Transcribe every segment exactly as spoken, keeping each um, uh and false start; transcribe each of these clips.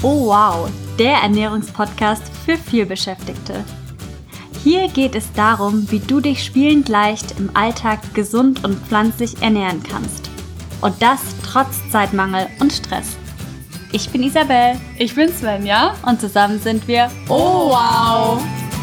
Oh wow, der Ernährungspodcast für Vielbeschäftigte. Hier geht es darum, wie du dich spielend leicht im Alltag gesund und pflanzlich ernähren kannst. Und das trotz Zeitmangel und Stress. Ich bin Isabel. Ich bin Svenja. Und zusammen sind wir Oh wow!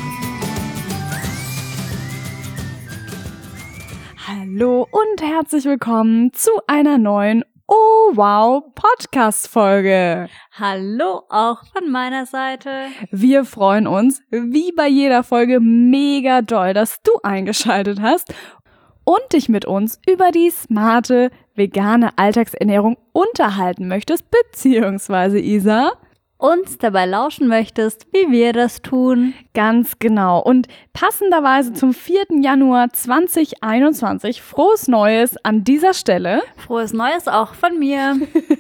Hallo und herzlich willkommen zu einer neuen Oh wow Podcast-Folge. Hallo auch von meiner Seite. Wir freuen uns, wie bei jeder Folge, mega doll, dass du eingeschaltet hast und dich mit uns über die smarte, vegane Alltagsernährung unterhalten möchtest, beziehungsweise Isa, uns dabei lauschen möchtest, wie wir das tun. Ganz genau. Und passenderweise zum vierten Januar zweitausendeinundzwanzig, frohes Neues an dieser Stelle. Frohes Neues auch von mir.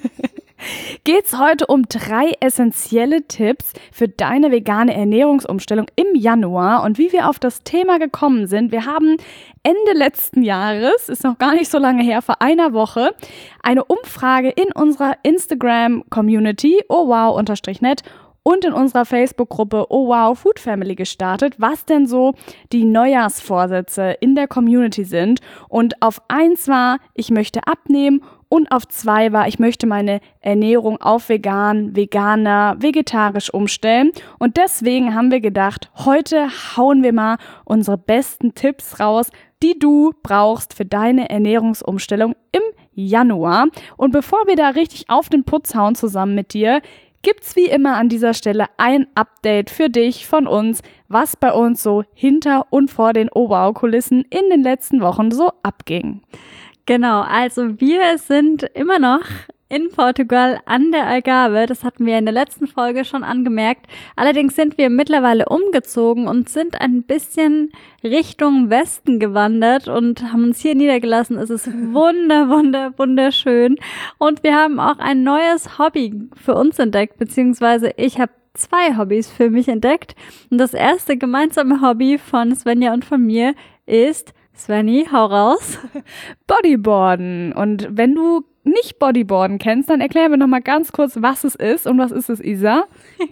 Geht's heute um drei essentielle Tipps für deine vegane Ernährungsumstellung im Januar und wie wir auf das Thema gekommen sind. Wir haben Ende letzten Jahres, ist noch gar nicht so lange her, vor einer Woche, eine Umfrage in unserer Instagram-Community oh wow net und in unserer Facebook-Gruppe Oh Wow Food Family gestartet, was denn so die Neujahrsvorsätze in der Community sind. Und auf eins war, ich möchte abnehmen, und auf zwei war, ich möchte meine Ernährung auf vegan, veganer, vegetarisch umstellen. Und deswegen haben wir gedacht, heute hauen wir mal unsere besten Tipps raus, die du brauchst für deine Ernährungsumstellung im Januar. Und bevor wir da richtig auf den Putz hauen zusammen mit dir, gibt's wie immer an dieser Stelle ein Update für dich von uns, was bei uns so hinter und vor den Oh Wow Kulissen in den letzten Wochen so abging. Genau, also wir sind immer noch in Portugal an der Algarve. Das hatten wir in der letzten Folge schon angemerkt. Allerdings sind wir mittlerweile umgezogen und sind ein bisschen Richtung Westen gewandert und haben uns hier niedergelassen. Es ist wunder, wunder, wunderschön. Und wir haben auch ein neues Hobby für uns entdeckt, beziehungsweise ich habe zwei Hobbys für mich entdeckt. Und das erste gemeinsame Hobby von Svenja und von mir ist, Svenny, hau raus. Bodyboarden. Und wenn du nicht Bodyboarden kennst, dann erklär mir noch mal ganz kurz, was es ist. Und was ist es, Isa?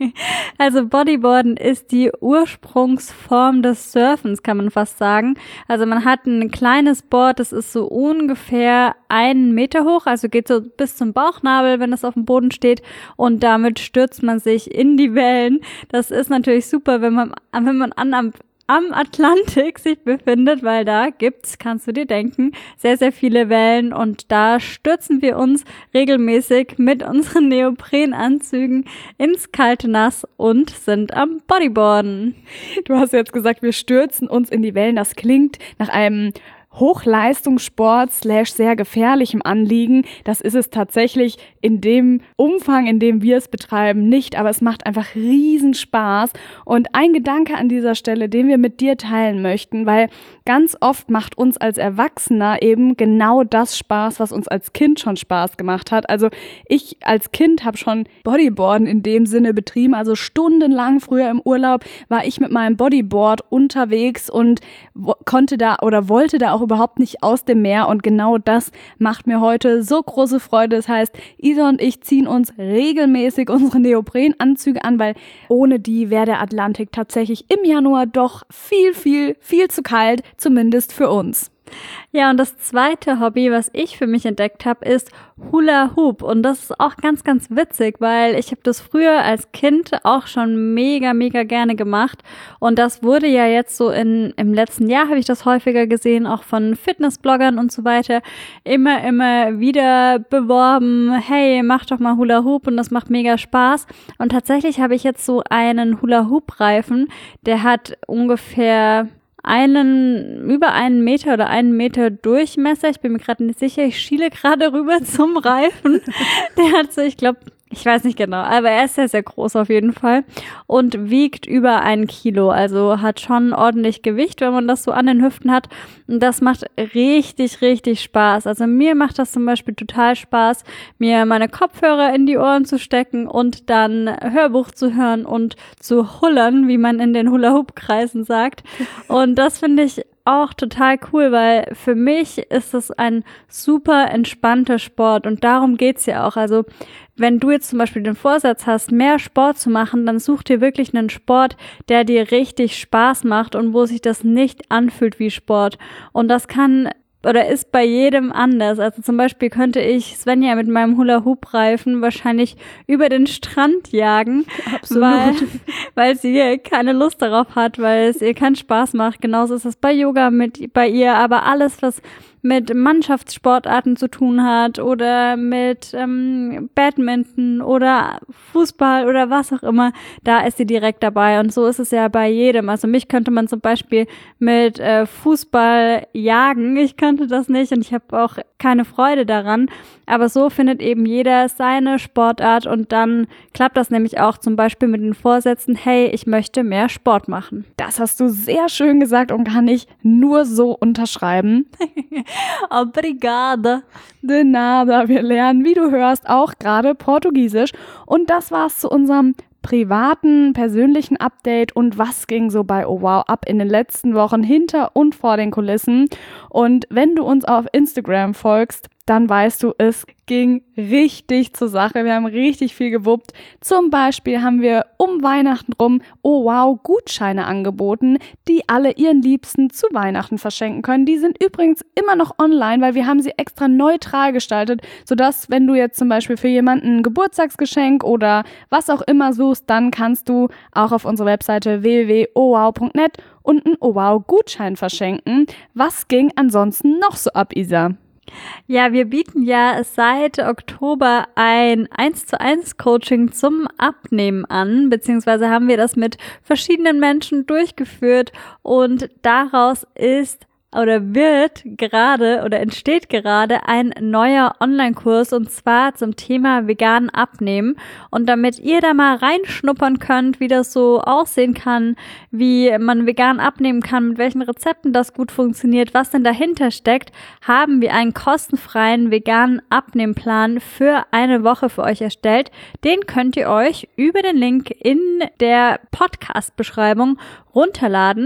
Also Bodyboarden ist die Ursprungsform des Surfens, kann man fast sagen. Also man hat ein kleines Board, das ist so ungefähr einen Meter hoch, also geht so bis zum Bauchnabel, wenn es auf dem Boden steht. Und damit stürzt man sich in die Wellen. Das ist natürlich super, wenn man, wenn man an am am Atlantik sich befindet, weil da gibt's, kannst du dir denken, sehr, sehr viele Wellen und da stürzen wir uns regelmäßig mit unseren Neoprenanzügen ins kalte Nass und sind am Bodyboarden. Du hast jetzt gesagt, wir stürzen uns in die Wellen. Das klingt nach einem Hochleistungssport slash sehr gefährlichem Anliegen. Das ist es tatsächlich in dem Umfang, in dem wir es betreiben, nicht, aber es macht einfach riesen Spaß. Und ein Gedanke an dieser Stelle, den wir mit dir teilen möchten, weil ganz oft macht uns als Erwachsener eben genau das Spaß, was uns als Kind schon Spaß gemacht hat. Also ich als Kind habe schon Bodyboarden in dem Sinne betrieben, also stundenlang früher im Urlaub war ich mit meinem Bodyboard unterwegs und wo- konnte da oder wollte da auch überhaupt nicht aus dem Meer und genau das macht mir heute so große Freude. Das heißt, Isa und ich ziehen uns regelmäßig unsere Neoprenanzüge an, weil ohne die wäre der Atlantik tatsächlich im Januar doch viel, viel, viel zu kalt, zumindest für uns. Ja, und das zweite Hobby, was ich für mich entdeckt habe, ist Hula Hoop. Und das ist auch ganz, ganz witzig, weil ich habe das früher als Kind auch schon mega, mega gerne gemacht. Und das wurde ja jetzt so in im letzten Jahr, habe ich das häufiger gesehen, auch von Fitnessbloggern und so weiter, immer, immer wieder beworben, hey, mach doch mal Hula Hoop und das macht mega Spaß. Und tatsächlich habe ich jetzt so einen Hula Hoop Reifen, der hat ungefähr einen, über einen Meter oder einen Meter Durchmesser. Ich bin mir gerade nicht sicher. Ich schiele gerade rüber zum Reifen. Der hat so, ich glaube, ich weiß nicht genau, aber er ist sehr, sehr groß auf jeden Fall und wiegt über ein Kilo. Also hat schon ordentlich Gewicht, wenn man das so an den Hüften hat. Und das macht richtig, richtig Spaß. Also mir macht das zum Beispiel total Spaß, mir meine Kopfhörer in die Ohren zu stecken und dann Hörbuch zu hören und zu hullern, wie man in den Hula-Hoop-Kreisen sagt. Und das finde ich auch total cool, weil für mich ist es ein super entspannter Sport und darum geht's ja auch. Also wenn du jetzt zum Beispiel den Vorsatz hast, mehr Sport zu machen, dann such dir wirklich einen Sport, der dir richtig Spaß macht und wo sich das nicht anfühlt wie Sport. Und das kann oder ist bei jedem anders. Also zum Beispiel könnte ich Svenja mit meinem Hula-Hoop-Reifen wahrscheinlich über den Strand jagen, Absolut. weil, weil sie keine Lust darauf hat, weil es ihr keinen Spaß macht. Genauso ist es bei Yoga mit bei ihr, aber alles, was mit Mannschaftssportarten zu tun hat oder mit ähm, Badminton oder Fußball oder was auch immer, da ist sie direkt dabei. Und so ist es ja bei jedem. Also mich könnte man zum Beispiel mit äh, Fußball jagen. Ich könnte das nicht und ich habe auch keine Freude daran. Aber so findet eben jeder seine Sportart und dann klappt das nämlich auch zum Beispiel mit den Vorsätzen, hey, ich möchte mehr Sport machen. Das hast du sehr schön gesagt und kann ich nur so unterschreiben. Obrigada. De nada, wir lernen, wie du hörst, auch gerade Portugiesisch. Und das war's zu unserem privaten, persönlichen Update und was ging so bei Oh Wow ab in den letzten Wochen hinter und vor den Kulissen. Und wenn du uns auf Instagram folgst, dann weißt du, es ging richtig zur Sache. Wir haben richtig viel gewuppt. Zum Beispiel haben wir um Weihnachten rum Oh Wow Gutscheine angeboten, die alle ihren Liebsten zu Weihnachten verschenken können. Die sind übrigens immer noch online, weil wir haben sie extra neutral gestaltet, sodass, wenn du jetzt zum Beispiel für jemanden ein Geburtstagsgeschenk oder was auch immer suchst, dann kannst du auch auf unserer Webseite w w w punkt o wow punkt net und einen Oh Wow Gutschein verschenken. Was ging ansonsten noch so ab, Isa? Ja, wir bieten ja seit Oktober ein eins zu eins Coaching zum Abnehmen an, beziehungsweise haben wir das mit verschiedenen Menschen durchgeführt und daraus ist oder wird gerade oder entsteht gerade ein neuer Online-Kurs und zwar zum Thema vegan abnehmen. Und damit ihr da mal reinschnuppern könnt, wie das so aussehen kann, wie man vegan abnehmen kann, mit welchen Rezepten das gut funktioniert, was denn dahinter steckt, haben wir einen kostenfreien veganen Abnehmplan für eine Woche für euch erstellt. Den könnt ihr euch über den Link in der Podcast-Beschreibung runterladen.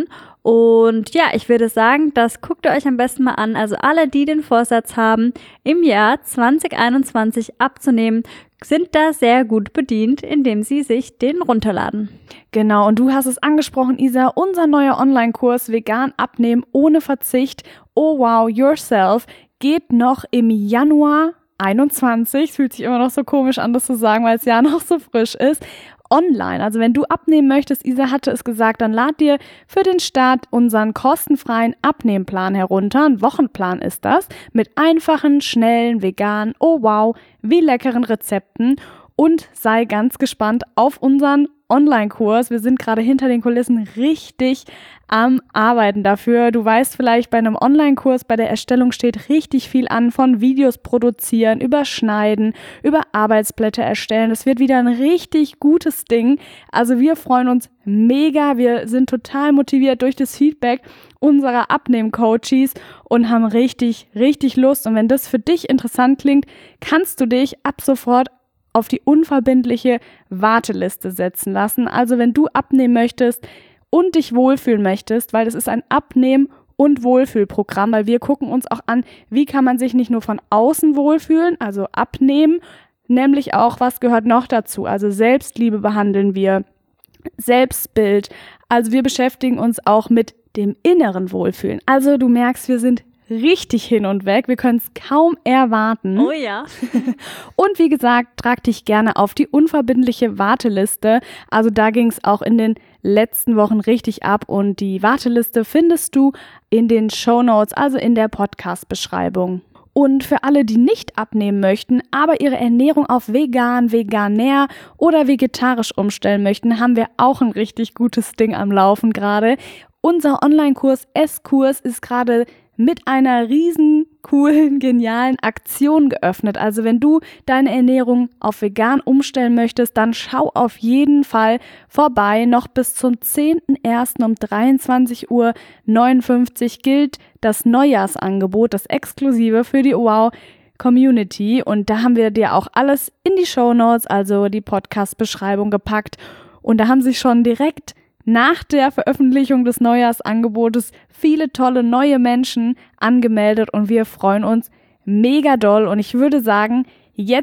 Und ja, ich würde sagen, das guckt ihr euch am besten mal an. Also alle, die den Vorsatz haben, im Jahr zwanzig einundzwanzig abzunehmen, sind da sehr gut bedient, indem sie sich den runterladen. Genau, und du hast es angesprochen, Isa, unser neuer Online-Kurs Vegan abnehmen ohne Verzicht, Oh Wow Yourself, geht noch im Januar einundzwanzig. Es fühlt sich immer noch so komisch an, das zu sagen, weil das Jahr noch so frisch ist. Online. Also wenn du abnehmen möchtest, Isa hatte es gesagt, dann lad dir für den Start unseren kostenfreien Abnehmplan herunter. Ein Wochenplan ist das, mit einfachen, schnellen, veganen, oh wow, wie leckeren Rezepten und sei ganz gespannt auf unseren Online-Kurs. Wir sind gerade hinter den Kulissen richtig am Arbeiten dafür. Du weißt vielleicht, bei einem Online-Kurs, bei der Erstellung steht richtig viel an, von Videos produzieren, über Schneiden, über Arbeitsblätter erstellen. Das wird wieder ein richtig gutes Ding. Also wir freuen uns mega. Wir sind total motiviert durch das Feedback unserer Abnehm-Coaches und haben richtig, richtig Lust. Und wenn das für dich interessant klingt, kannst du dich ab sofort auf die unverbindliche Warteliste setzen lassen. Also wenn du abnehmen möchtest und dich wohlfühlen möchtest, weil das ist ein Abnehmen- und Wohlfühlprogramm, weil wir gucken uns auch an, wie kann man sich nicht nur von außen wohlfühlen, also abnehmen, nämlich auch, was gehört noch dazu, also Selbstliebe behandeln wir, Selbstbild, also wir beschäftigen uns auch mit dem inneren Wohlfühlen. Also du merkst, wir sind richtig hin und weg. Wir können es kaum erwarten. Oh ja. Und wie gesagt, trag dich gerne auf die unverbindliche Warteliste. Also da ging es auch in den letzten Wochen richtig ab und die Warteliste findest du in den Shownotes, also in der Podcast-Beschreibung. Und für alle, die nicht abnehmen möchten, aber ihre Ernährung auf vegan, veganär oder vegetarisch umstellen möchten, haben wir auch ein richtig gutes Ding am Laufen gerade. Unser Online-Kurs S-Kurs ist gerade mit einer riesen coolen, genialen Aktion geöffnet. Also wenn du deine Ernährung auf vegan umstellen möchtest, dann schau auf jeden Fall vorbei. Noch bis zum zehnten ersten um dreiundzwanzig Uhr neunundfünfzig gilt das Neujahrsangebot, das exklusive für die Wow Community. Und da haben wir dir auch alles in die Shownotes, also die Podcast-Beschreibung gepackt. Und da haben sich schon direkt nach der Veröffentlichung des Neujahrsangebotes viele tolle neue Menschen angemeldet und wir freuen uns mega doll. Und ich würde sagen, jetzt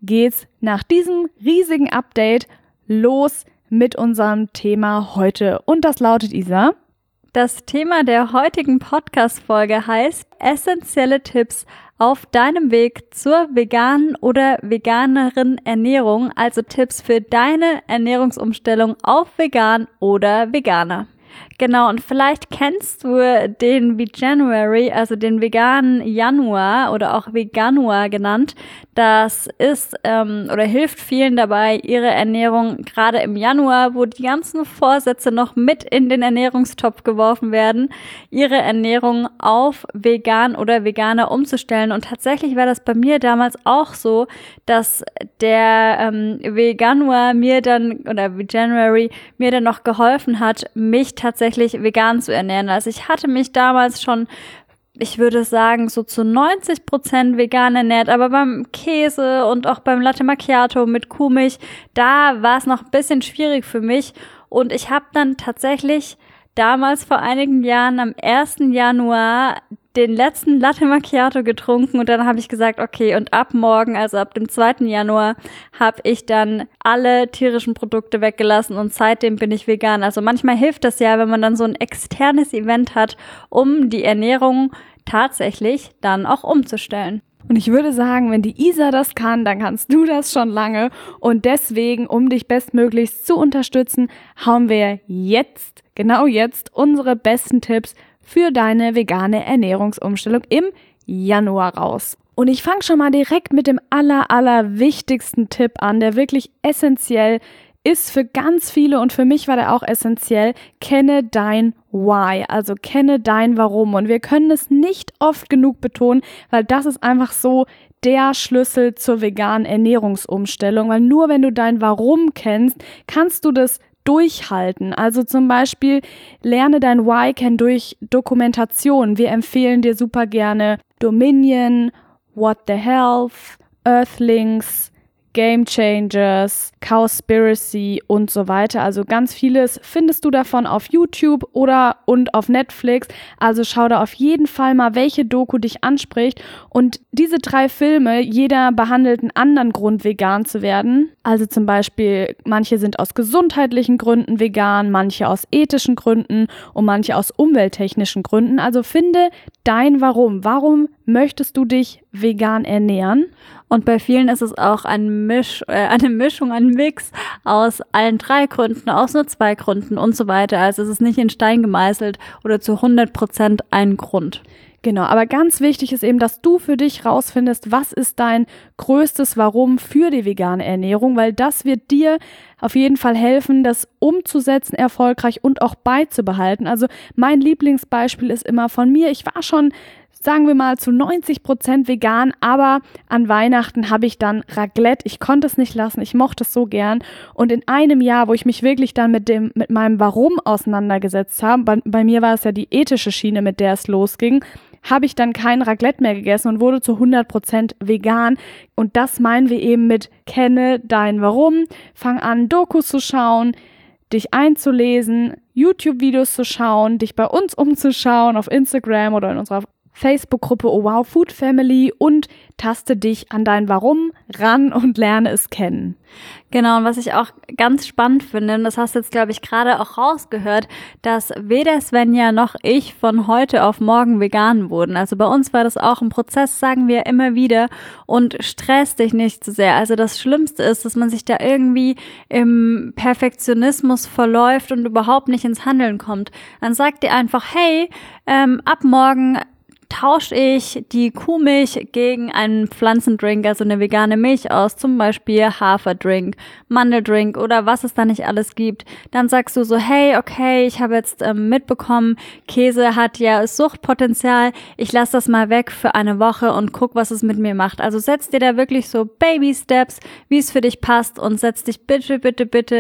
geht's nach diesem riesigen Update los mit unserem Thema heute. Und das lautet, Isa: Das Thema der heutigen Podcast-Folge heißt essentielle Tipps auf deinem Weg zur veganen oder veganeren Ernährung, also Tipps für deine Ernährungsumstellung auf vegan oder Veganer. Genau, und vielleicht kennst du den Veganuary, also den veganen Januar oder auch Veganuar genannt. Das ist ähm, oder hilft vielen dabei, ihre Ernährung gerade im Januar, wo die ganzen Vorsätze noch mit in den Ernährungstopf geworfen werden, ihre Ernährung auf vegan oder Veganer umzustellen. Und tatsächlich war das bei mir damals auch so, dass der ähm, Veganuar mir dann oder Veganuary mir dann noch geholfen hat, mich tatsächlich vegan zu ernähren. Also ich hatte mich damals schon, ich würde sagen, so zu neunzig Prozent vegan ernährt, aber beim Käse und auch beim Latte Macchiato mit Kuhmilch, da war es noch ein bisschen schwierig für mich. Und ich habe dann tatsächlich damals vor einigen Jahren am ersten Januar den letzten Latte Macchiato getrunken und dann habe ich gesagt, okay, und ab morgen, also ab dem zweiten Januar, habe ich dann alle tierischen Produkte weggelassen und seitdem bin ich vegan. Also manchmal hilft das ja, wenn man dann so ein externes Event hat, um die Ernährung tatsächlich dann auch umzustellen. Und ich würde sagen, wenn die Isa das kann, dann kannst du das schon lange. Und deswegen, um dich bestmöglichst zu unterstützen, hauen wir jetzt, genau jetzt, unsere besten Tipps für deine vegane Ernährungsumstellung im Januar raus. Und ich fange schon mal direkt mit dem aller, aller wichtigsten Tipp an, der wirklich essentiell ist für ganz viele und für mich war der auch essentiell. Kenne dein Why, also kenne dein Warum. Und wir können es nicht oft genug betonen, weil das ist einfach so der Schlüssel zur veganen Ernährungsumstellung, weil nur wenn du dein Warum kennst, kannst du das durchhalten. Also zum Beispiel lerne dein Why kennen durch Dokumentation. Wir empfehlen dir super gerne Dominion, What the Health, Earthlings, Game Changers, Cowspiracy und so weiter. Also ganz vieles findest du davon auf YouTube oder und auf Netflix. Also schau da auf jeden Fall mal, welche Doku dich anspricht. Und diese drei Filme, jeder behandelt einen anderen Grund, vegan zu werden. Also zum Beispiel, manche sind aus gesundheitlichen Gründen vegan, manche aus ethischen Gründen und manche aus umwelttechnischen Gründen. Also finde dein Warum. Warum möchtest du dich vegan ernähren? Und bei vielen ist es auch ein Misch, äh, eine Mischung, ein Mix aus allen drei Gründen, aus nur zwei Gründen und so weiter. Also es ist nicht in Stein gemeißelt oder zu hundert Prozent ein Grund. Genau, aber ganz wichtig ist eben, dass du für dich rausfindest, was ist dein größtes Warum für die vegane Ernährung, weil das wird dir auf jeden Fall helfen, das umzusetzen, erfolgreich und auch beizubehalten. Also mein Lieblingsbeispiel ist immer von mir. Ich war schon, sagen wir mal, zu neunzig Prozent vegan, aber an Weihnachten habe ich dann Raclette. Ich konnte es nicht lassen, ich mochte es so gern. Und in einem Jahr, wo ich mich wirklich dann mit dem mit meinem Warum auseinandergesetzt habe, bei, bei mir war es ja die ethische Schiene, mit der es losging, habe ich dann kein Raclette mehr gegessen und wurde zu hundert Prozent vegan. Und das meinen wir eben mit kenne dein Warum. Fang an, Dokus zu schauen, dich einzulesen, YouTube-Videos zu schauen, dich bei uns umzuschauen auf Instagram oder in unserer Facebook-Gruppe Oh Wow Food Family und taste dich an dein Warum ran und lerne es kennen. Genau, und was ich auch ganz spannend finde, und das hast du jetzt, glaube ich, gerade auch rausgehört, dass weder Svenja noch ich von heute auf morgen vegan wurden. Also bei uns war das auch ein Prozess, sagen wir immer wieder, und stress dich nicht zu sehr. Also das Schlimmste ist, dass man sich da irgendwie im Perfektionismus verläuft und überhaupt nicht ins Handeln kommt. Dann sagt dir einfach, hey, ähm, ab morgen tausche ich die Kuhmilch gegen einen Pflanzendrink, also eine vegane Milch aus, zum Beispiel Haferdrink, Mandeldrink oder was es da nicht alles gibt. Dann sagst du so, hey, okay, ich habe jetzt ähm, mitbekommen, Käse hat ja Suchtpotenzial, ich lasse das mal weg für eine Woche und guck, was es mit mir macht. Also setz dir da wirklich so Baby-Steps, wie es für dich passt und setz dich bitte, bitte, bitte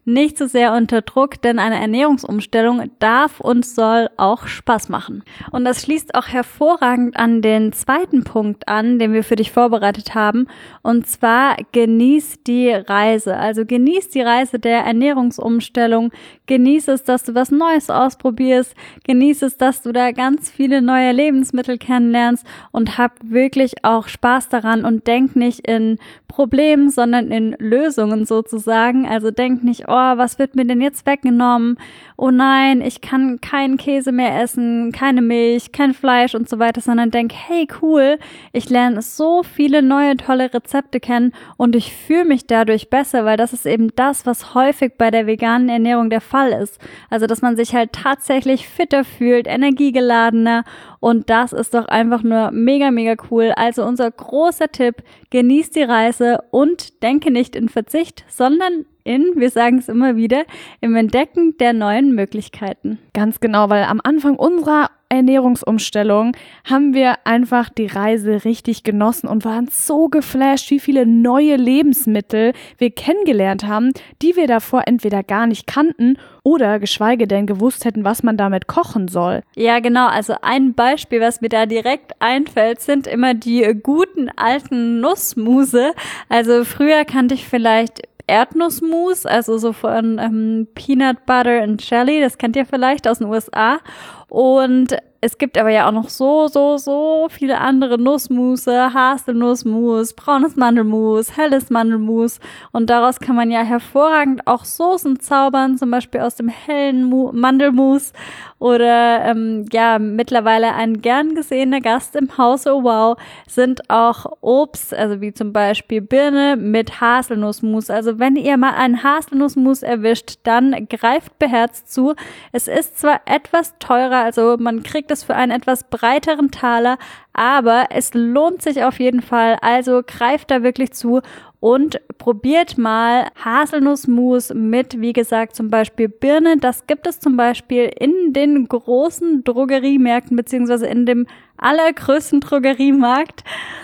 nicht so sehr unter Druck, denn eine Ernährungsumstellung darf und soll auch Spaß machen. Und das schließt auch hervorragend an den zweiten Punkt an, den wir für dich vorbereitet haben, und zwar genieß die Reise. Also genieß die Reise der Ernährungsumstellung, genieß es, dass du was Neues ausprobierst, genieß es, dass du da ganz viele neue Lebensmittel kennenlernst und hab wirklich auch Spaß daran und denk nicht in Problemen, sondern in Lösungen sozusagen. Also denk nicht, oh, was wird mir denn jetzt weggenommen? Oh nein, ich kann keinen Käse mehr essen, keine Milch, kein Fleisch und so weiter, sondern denk, hey cool, ich lerne so viele neue tolle Rezepte kennen und ich fühle mich dadurch besser, weil das ist eben das, was häufig bei der veganen Ernährung der Fall ist. Also, dass man sich halt tatsächlich fitter fühlt, energiegeladener, und das ist doch einfach nur mega, mega cool. Also unser großer Tipp, genieß die Reise und denke nicht in Verzicht, sondern in, wir sagen es immer wieder, im Entdecken der neuen Möglichkeiten. Ganz genau, weil am Anfang unserer Ernährungsumstellung haben wir einfach die Reise richtig genossen und waren so geflasht, wie viele neue Lebensmittel wir kennengelernt haben, die wir davor entweder gar nicht kannten oder geschweige denn gewusst hätten, was man damit kochen soll. Ja, genau. Also ein Beispiel, was mir da direkt einfällt, sind immer die guten alten Nussmuse. Also früher kannte ich vielleicht Erdnussmus, also so von ähm, Peanut Butter and Jelly, das kennt ihr vielleicht aus den U S A. Und es gibt aber ja auch noch so, so, so viele andere Nussmusse, Haselnussmus, braunes Mandelmus, helles Mandelmus. Und daraus kann man ja hervorragend auch Soßen zaubern, zum Beispiel aus dem hellen Mu- Mandelmus. Oder ähm, ja, mittlerweile ein gern gesehener Gast im Hause, oh wow, sind auch Obst, also wie zum Beispiel Birne mit Haselnussmus. Also wenn ihr mal einen Haselnussmus erwischt, dann greift beherzt zu. Es ist zwar etwas teurer, also man kriegt es für einen etwas breiteren Taler, aber es lohnt sich auf jeden Fall. Also greift da wirklich zu und probiert mal Haselnussmus mit, wie gesagt, zum Beispiel Birne. Das gibt es zum Beispiel in den großen Drogeriemärkten beziehungsweise in dem allergrößten Drogeriemarkt.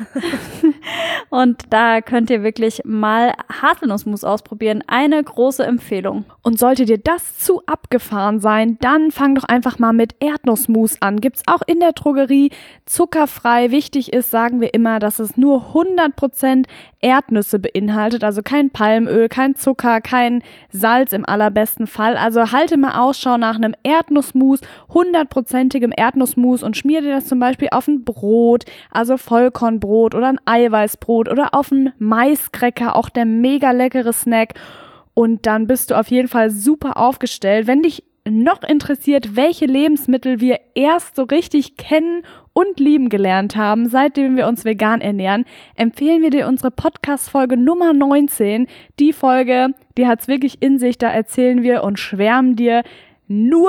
Und da könnt ihr wirklich mal Haselnussmus ausprobieren. Eine große Empfehlung. Und sollte dir das zu abgefahren sein, dann fang doch einfach mal mit Erdnussmus an. Gibt's auch in der Drogerie, zuckerfrei. Wichtig ist, sagen wir immer, dass es nur hundert Prozent Erdnüsse beinhaltet, also kein Palmöl, kein Zucker, kein Salz im allerbesten Fall. Also halte mal Ausschau nach einem Erdnussmus, hundertprozentigem Erdnussmus und schmier dir das zum Beispiel auf ein Brot, also Vollkornbrot oder ein Eiweißbrot oder auf einen Maiskräcker, auch der mega leckere Snack. Und dann bist du auf jeden Fall super aufgestellt. Wenn dich noch interessiert, welche Lebensmittel wir erst so richtig kennen und lieben gelernt haben, seitdem wir uns vegan ernähren, empfehlen wir dir unsere Podcast-Folge Nummer neunzehn. Die Folge, die hat's wirklich in sich, da erzählen wir und schwärmen dir nur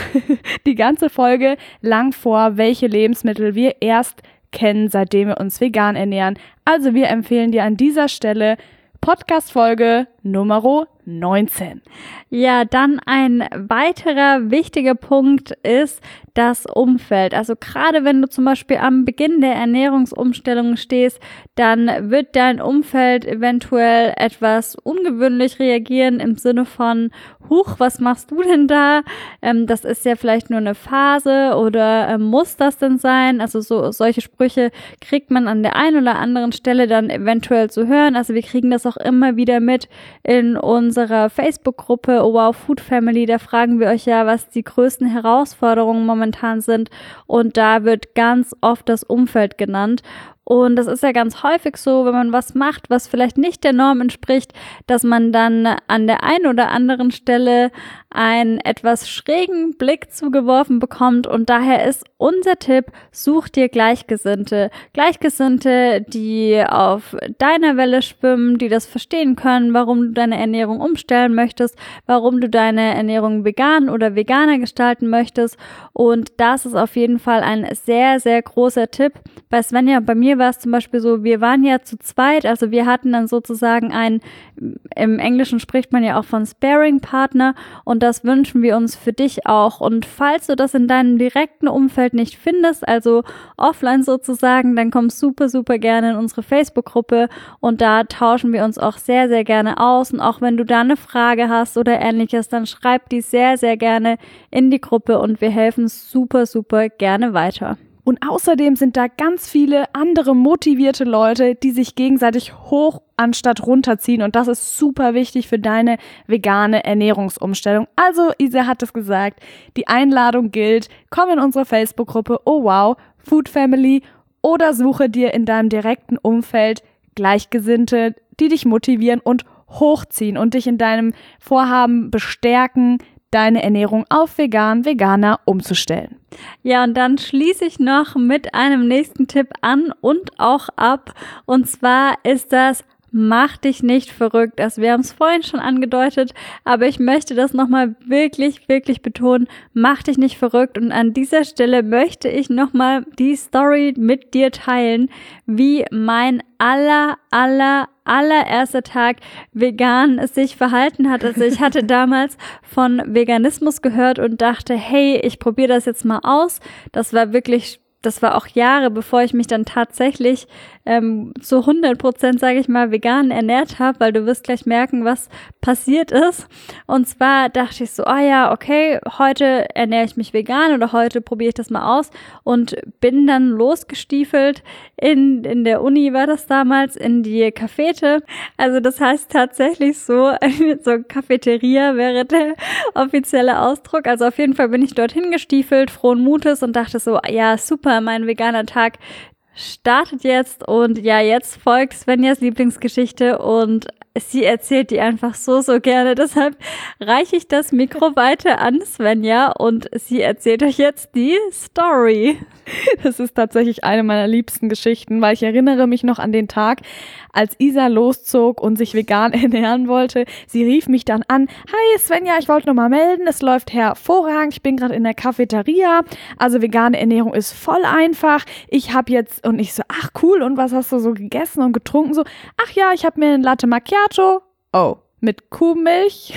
die ganze Folge lang vor, welche Lebensmittel wir erst kennen, seitdem wir uns vegan ernähren. Also wir empfehlen dir an dieser Stelle Podcast-Folge Nummer neunzehn. Ja, dann ein weiterer wichtiger Punkt ist das Umfeld. Also gerade wenn du zum Beispiel am Beginn der Ernährungsumstellung stehst, dann wird dein Umfeld eventuell etwas ungewöhnlich reagieren im Sinne von, huch, was machst du denn da? Ähm, das ist ja vielleicht nur eine Phase oder ähm, muss das denn sein? Also so solche Sprüche kriegt man an der einen oder anderen Stelle dann eventuell zu hören. Also wir kriegen das auch immer wieder mit in unserer Facebook-Gruppe Oh Wow Food Family. Da fragen wir euch ja, was die größten Herausforderungen momentan sind. Und da wird ganz oft das Umfeld genannt. Und das ist ja ganz häufig so, wenn man was macht, was vielleicht nicht der Norm entspricht, dass man dann an der einen oder anderen Stelle einen etwas schrägen Blick zugeworfen bekommt. Und daher ist unser Tipp, such dir Gleichgesinnte. Gleichgesinnte, die auf deiner Welle schwimmen, die das verstehen können, warum du deine Ernährung umstellen möchtest, warum du deine Ernährung vegan oder veganer gestalten möchtest. Und das ist auf jeden Fall ein sehr, sehr großer Tipp. Bei Svenja und bei mir war es zum Beispiel so, wir waren ja zu zweit, also wir hatten dann sozusagen einen, im Englischen spricht man ja auch von Sparring-Partner und das wünschen wir uns für dich auch. Und falls du das in deinem direkten Umfeld nicht findest, also offline sozusagen, dann komm super, super gerne in unsere Facebook-Gruppe und da tauschen wir uns auch sehr, sehr gerne aus. Und auch wenn du da eine Frage hast oder ähnliches, dann schreib die sehr, sehr gerne in die Gruppe und wir helfen super, super gerne weiter. Und außerdem sind da ganz viele andere motivierte Leute, die sich gegenseitig hoch anstatt runterziehen. Und das ist super wichtig für deine vegane Ernährungsumstellung. Also, Isa hat es gesagt, die Einladung gilt. Komm in unsere Facebook-Gruppe Oh Wow, Food Family oder suche dir in deinem direkten Umfeld Gleichgesinnte, die dich motivieren und hochziehen und dich in deinem Vorhaben bestärken, deine Ernährung auf vegan, veganer umzustellen. Ja, und dann schließe ich noch mit einem nächsten Tipp an und auch ab. Und zwar ist das: Mach dich nicht verrückt. Also wir haben es vorhin schon angedeutet, aber ich möchte das nochmal wirklich, wirklich betonen. Mach dich nicht verrückt. Und an dieser Stelle möchte ich nochmal die Story mit dir teilen, wie mein aller, aller, allererster Tag vegan sich verhalten hat. Also ich hatte damals von Veganismus gehört und dachte, hey, ich probiere das jetzt mal aus. Das war wirklich Das war auch Jahre, bevor ich mich dann tatsächlich ähm, zu hundert Prozent, sage ich mal, vegan ernährt habe, weil du wirst gleich merken, was passiert ist. Und zwar dachte ich so, ah ja, okay, heute ernähre ich mich vegan oder heute probiere ich das mal aus und bin dann losgestiefelt. In, in der Uni war das damals, in die Cafete. Also das heißt tatsächlich so, so Cafeteria wäre der offizielle Ausdruck. Also auf jeden Fall bin ich dorthin gestiefelt, frohen Mutes und dachte so, ja, super, mein veganer Tag startet jetzt und ja, jetzt folgt Svenjas Lieblingsgeschichte und sie erzählt die einfach so, so gerne. Deshalb reiche ich das Mikro weiter an Svenja und sie erzählt euch jetzt die Story. Das ist tatsächlich eine meiner liebsten Geschichten, weil ich erinnere mich noch an den Tag, als Isa loszog und sich vegan ernähren wollte. Sie rief mich dann an: Hi Svenja, ich wollte noch mal melden, es läuft hervorragend, ich bin gerade in der Cafeteria, also vegane Ernährung ist voll einfach. Ich habe jetzt, und ich so, ach cool, und was hast du so gegessen und getrunken? So, ach ja, ich habe mir ein Latte Macchiato, oh, mit Kuhmilch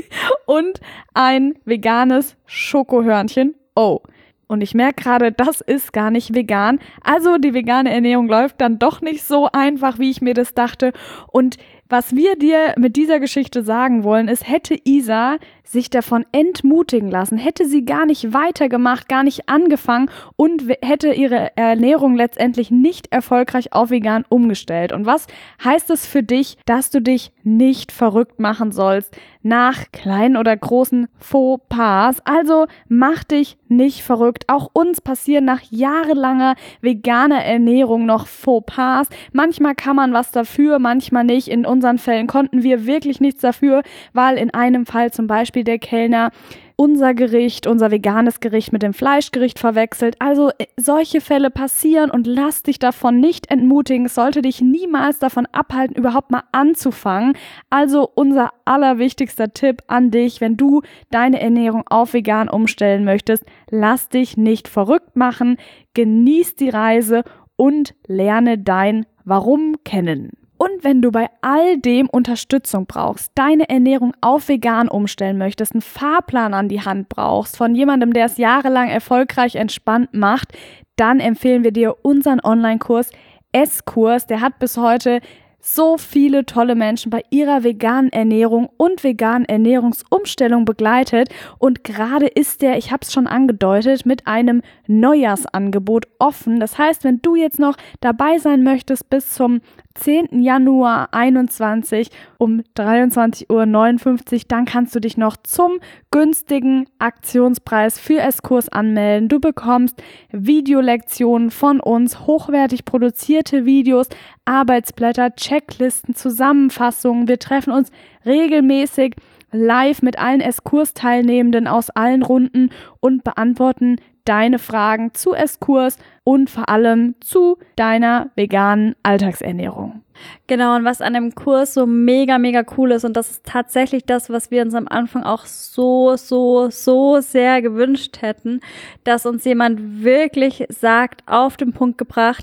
und ein veganes Schokohörnchen, oh. Und ich merke gerade, das ist gar nicht vegan. Also die vegane Ernährung läuft dann doch nicht so einfach, wie ich mir das dachte. Und was wir dir mit dieser Geschichte sagen wollen, ist, hätte Isa sich davon entmutigen lassen, hätte sie gar nicht weitergemacht, gar nicht angefangen und hätte ihre Ernährung letztendlich nicht erfolgreich auf vegan umgestellt. Und was heißt es für dich, dass du dich nicht verrückt machen sollst nach kleinen oder großen Fauxpas? Also mach dich nicht verrückt. Auch uns passieren nach jahrelanger veganer Ernährung noch Fauxpas. Manchmal kann man was dafür, manchmal nicht. In unseren Fällen konnten wir wirklich nichts dafür, weil in einem Fall zum Beispiel der Kellner unser Gericht, unser veganes Gericht mit dem Fleischgericht verwechselt. Also solche Fälle passieren und lass dich davon nicht entmutigen. Es sollte dich niemals davon abhalten, überhaupt mal anzufangen. Also unser allerwichtigster Tipp an dich, wenn du deine Ernährung auf vegan umstellen möchtest, lass dich nicht verrückt machen, genieß die Reise und lerne dein Warum kennen. Und wenn du bei all dem Unterstützung brauchst, deine Ernährung auf vegan umstellen möchtest, einen Fahrplan an die Hand brauchst, von jemandem, der es jahrelang erfolgreich entspannt macht, dann empfehlen wir dir unseren Online-Kurs Esskurs. Der hat bis heute so viele tolle Menschen bei ihrer veganen Ernährung und veganen Ernährungsumstellung begleitet. Und gerade ist der, ich habe es schon angedeutet, mit einem Neujahrsangebot offen. Das heißt, wenn du jetzt noch dabei sein möchtest bis zum zehnten Januar einundzwanzig um dreiundzwanzig Uhr neunundfünfzig, dann kannst du dich noch zum günstigen Aktionspreis für Esskurs anmelden. Du bekommst Videolektionen von uns, hochwertig produzierte Videos, Arbeitsblätter, Checklisten, Zusammenfassungen. Wir treffen uns regelmäßig live mit allen Esskurs-Teilnehmenden aus allen Runden und beantworten deine Fragen zu Esskurs und vor allem zu deiner veganen Alltagsernährung. Genau, und was an dem Kurs so mega, mega cool ist, und das ist tatsächlich das, was wir uns am Anfang auch so, so, so sehr gewünscht hätten, dass uns jemand wirklich sagt, auf den Punkt gebracht,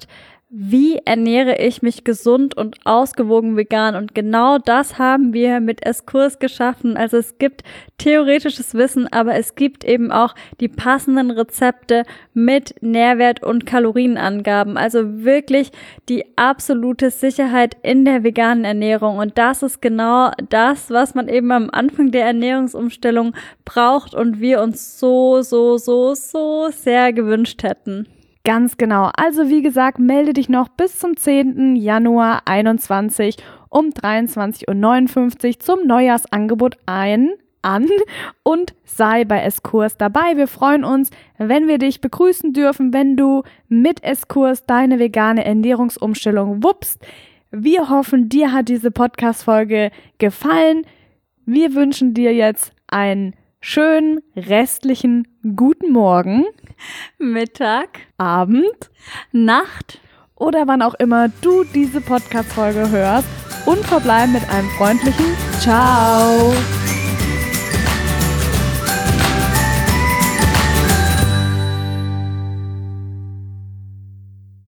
wie ernähre ich mich gesund und ausgewogen vegan? Und genau das haben wir mit Eskurs geschaffen. Also es gibt theoretisches Wissen, aber es gibt eben auch die passenden Rezepte mit Nährwert- und Kalorienangaben. Also wirklich die absolute Sicherheit in der veganen Ernährung. Und das ist genau das, was man eben am Anfang der Ernährungsumstellung braucht und wir uns so, so, so, so sehr gewünscht hätten. Ganz genau. Also wie gesagt, melde dich noch bis zum zehnten Januar einundzwanzig um dreiundzwanzig Uhr neunundfünfzig zum Neujahrsangebot ein, an und sei bei Eskurs dabei. Wir freuen uns, wenn wir dich begrüßen dürfen, wenn du mit Eskurs deine vegane Ernährungsumstellung wuppst. Wir hoffen, dir hat diese Podcast-Folge gefallen. Wir wünschen dir jetzt einen schönen restlichen guten Morgen, Mittag, Abend, Nacht oder wann auch immer du diese Podcast-Folge hörst und verbleiben mit einem freundlichen Ciao.